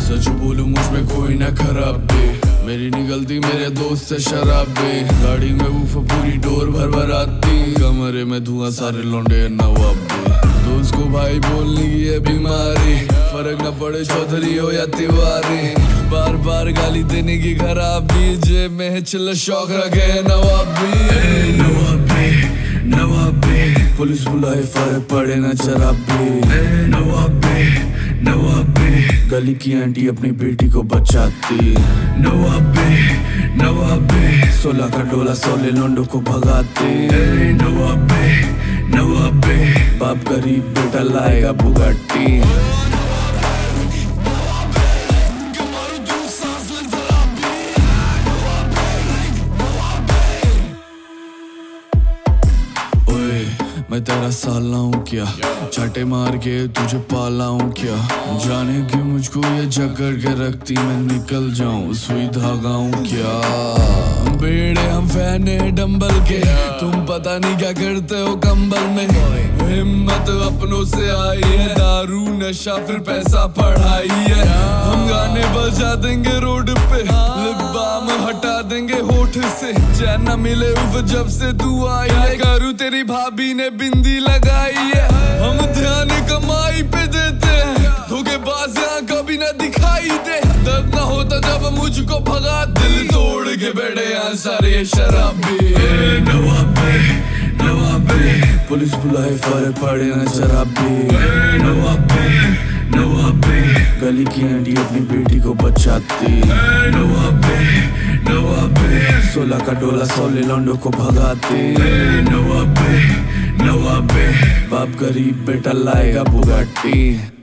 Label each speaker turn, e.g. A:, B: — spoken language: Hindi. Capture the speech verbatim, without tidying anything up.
A: सच बोलूं मुझ में कोई ना खराबी, मेरी निकलती मेरे दोस्त से शराबी। गाड़ी में वूफर पूरी डोर भर भर आती, कमरे में धुआं सारे लौंडे नवाबी। दोस्त को भाई बोलने की है बीमारी, फर्क न पड़े चौधरी हो या तिवारी। बार बार गाली देने की खराबी, जेब में है चिल्ला शौक रखे नवाबी। नवाबी नवाबी पुलिस बुलाए फर्क पड़े ना शराबी। नवाबी नवाबी गली की आंटी अपनी बेटी को बचाती। नवाबी नवाबी सोलह का डोला सोले लोंडो को भगाती। नवाबी नवाबी बाप गरीब बेटा लाएगा बुगाटी। मैं तेरा साला हूँ क्या, चाटे मार के तुझे पाला हूँ क्या। जाने कि मुझको ये जकड़ के रखती, मैं निकल जाऊँ सुई धागा हूँ क्या। बेड़े हम फैने डंबल के, तुम पता नहीं क्या करते हो कंबल में। हिम्मत अपनों से आई है, दारू नशा फिर पैसा पढ़ाई है। हम गाने बजा देंगे रोड पे, लिप बाम हटा देंगे होठ से। चैन न मिले उफ जब से तू आई है, करूँ तेरी भाभी ने बिंदी लगाई है। हम ध्यान कमाई पे देते हैं, धोखेबाज यहाँ कभी न दिखाई दे। दर्द न होता जब मुझको भगा, दिल तोड़ के बैठे यहाँ सारे शराबी। नवाबी नवाबी पुलिस बुलाए फर्क पड़े ना शराबी। नवाबी नवाबी गली की आंटी अपनी बेटी को बचाती। नवाबी नवाबी सोलह का डोला सोले लौंडो को भगाती। नवाबी नवाबी बाप गरीब बेटा लाएगा बुगाटी।